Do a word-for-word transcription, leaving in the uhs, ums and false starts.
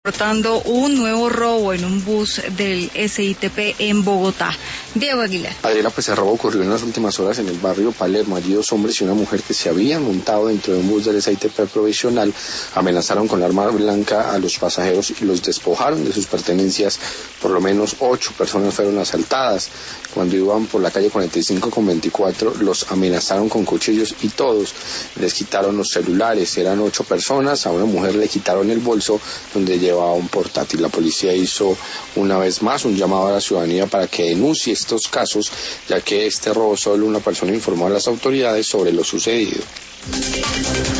Reportando un nuevo robo en un bus del S I T P en Bogotá. Diego Aguilar. Adriana, pues el robo ocurrió en las últimas horas en el barrio Palermo. Allí dos hombres y una mujer que se habían montado dentro de un bus del S I T P provisional amenazaron con arma blanca a los pasajeros y los despojaron de sus pertenencias. Por lo menos ocho personas fueron asaltadas. Cuando iban por la calle cuarenta y cinco con veinticuatro, los amenazaron con cuchillos y todos les quitaron los celulares. Eran ocho personas, a una mujer le quitaron el bolso donde llevaba un portátil. La policía hizo una vez más un llamado a la ciudadanía para que denuncie estos casos, ya que este robo solo una persona informó a las autoridades sobre lo sucedido.